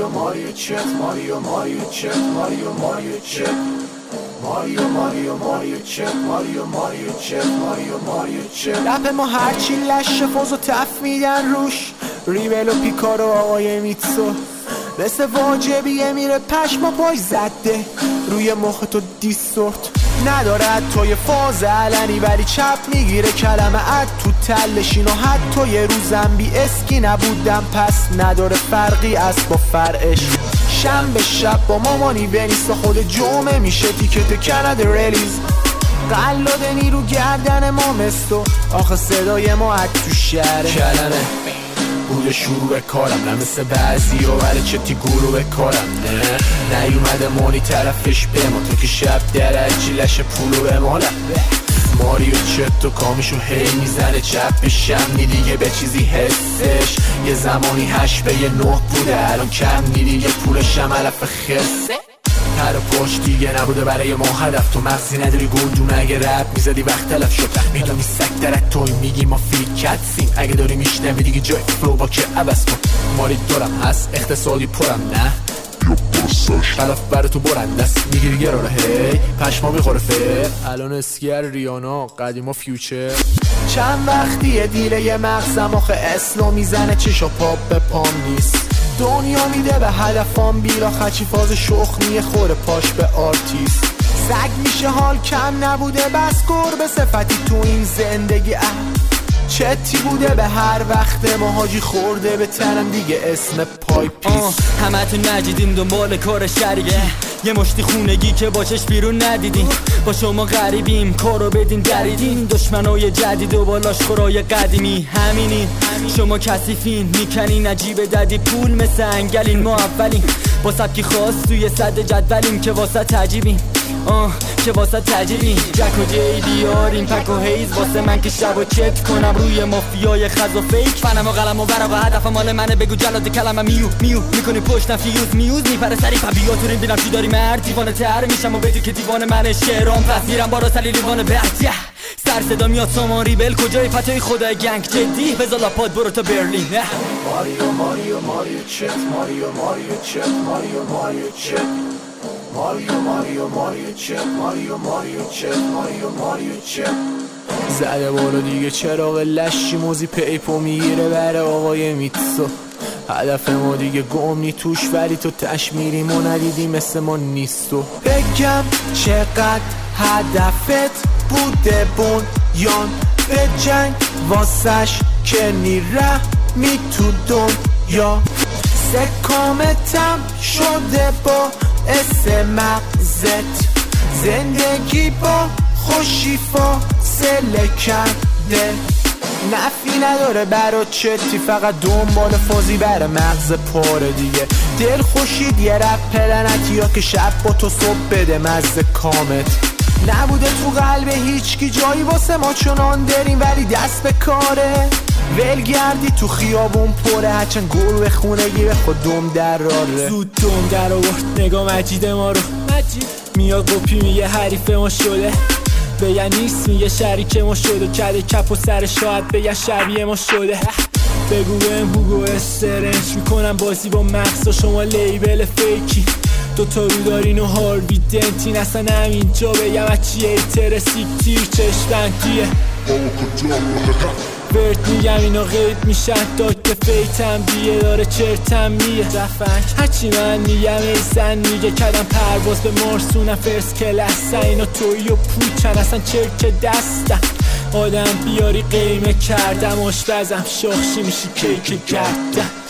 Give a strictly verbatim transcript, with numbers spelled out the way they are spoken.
ماریو ماریو چت ماریو ماریو چت ماریو ماریو چت ماریو ماریو ماریو چت ماریو ماریو چت ماریو ماریو چت رپ ما هرچی لش فوز و تف میدن روش، ریبل و پیکارو آقای میتسو مثل واجبیه میره پشما پای زده روی مخ تو دیستورت ندارد توی فاز علنی ولی چپ میگیره کلمه اد تو تلشین و حتی یه روزم بی اسکی نبودم پس نداره فرقی از با فرعش. شنبه شب با مامانی بنیست و خود جمعه میشه تیکت کند ریلیز قلاد نیرو گردن ما مستو آخه صدای ما اد تو شهره کلمه بوده شروع کارم نه مثل بعضی و ولی چتی گروه کارم نه نیومده مانی طرفش به ما تو که شب درجی لش پولو به مالم ماریو چت و کامیشو هی میزنه چپ شمنی دیگه به چیزی حسش یه زمانی هشت به یه نه بوده الان کم نی دیگه پولشم علف خسه هر پشت دیگه نبوده برای ما هدف تو مغزی نداری گلدون اگه رپ میزدی وقت تلف شد میدونی سک درک توی میگی ما فیل کتسیم اگه داری میشنوی دیگه جای فلو با که عوض کن ماری دارم هست اقتصادی پرم نه خلاف بر تو برنده است میگیری گراره هی پشما میخوره فر الان اسکیر ریانا قدیما فیوچر چند وقتیه دیره یه مغزم آخه اسلو میزنه چشا پاپ به پام نیست دنیا میده به هدفام بیرا خچی فاز شخ میخوره پاش به آرتیست سگ میشه حال کم نبوده بس گربه صفتی تو این زندگی اه چتی بوده به هر وقت ما حاجی خورده به تنم دیگه اسم پای پیس همه تو نجیدیم دنبال کار شریکی یه مشتی خونگی که باچش بیرون ندیدین با شما غریبیم کارو بدین دریدین دشمنای جدید و بالاش خورای قدیمی همینین شما کثیفین میکنین عجیب ددی پول مثل انگلین ما اولین با سبکی خاص توی صد جدولیم که واسه تجیبیم آه که واسه تجیبیم جک و جی بیاریم پک و هیز واسه من که شب و چت کنم روی مافیای خز و فیک فنم و قلم و ورق و هدف مال منه بگو جلاد کلمه میو میو میکنی پشتم فیوز میوز میپره سری پبیا تو ریم بینم چی داری مرد دیوانه تر میشم و بدی که دیوانه منه شعرام پس میرم بارا سلی لیوانه بحتیه سر صدا میاد سامان ریبل کجای پتای خدای گنگ جدی بزالا پاد برو تا برلین ماریو ماریو ماریو چت ماریو ماریو چت ماریو ماریو چت ماریو ماریو ماریو چت ماریو ماریو چت ماریو ماریو چت زده بالا دیگه چراغ لشی موزی پیپو میگیره بره آقای میتسو هدف ما دیگه گمنی توش ولی تو تشمیری ما ندیدی مثل ما نیستو بگم چقدر هدفت بوده بنیان به جنگ واسش که نیره می تو دنیا سکامتم شده با اسم مغزت زندگی با خوشی فاصله کرده نفی نداره برا چتی فقط دنبال فازی بره مغز پاره دیگه دل خوشید یه رپ پلنتی یا که شب با تو صبح بده مزه کامت نبوده تو قلب هیچکی جایی واسه ما چنان داریم ولی دست به کاره ولگردی تو خیابون پره هرچند گروه خونگی به خود دم در راره زود دم در آورد نگاه مجید ما رو مجید میاد گپی میگه حریف ما شده بگن نیست میگه شریک ما شده کده کپ و سر شاید بگن شبیه ما شده بگو بهم هوگو استرنج میکنم بازی با مغز و شما لیبل فیکی دوتا رو دارین و هاروی دنتین اصلا همینجا بگم اچی ایتر سیکتیر چشتنگیه برد میگم اینا غیب میشن داکت فیتم بیه داره چرتم میه دفنگ هرچی من میگم ایزن میگه کدم پرواز به مارسونم فرس کلسن اینا توی و پوچن اصلا چرک دستم آدم بیاری قیمه کردم آشپزم شاخشی میشی کیک کردم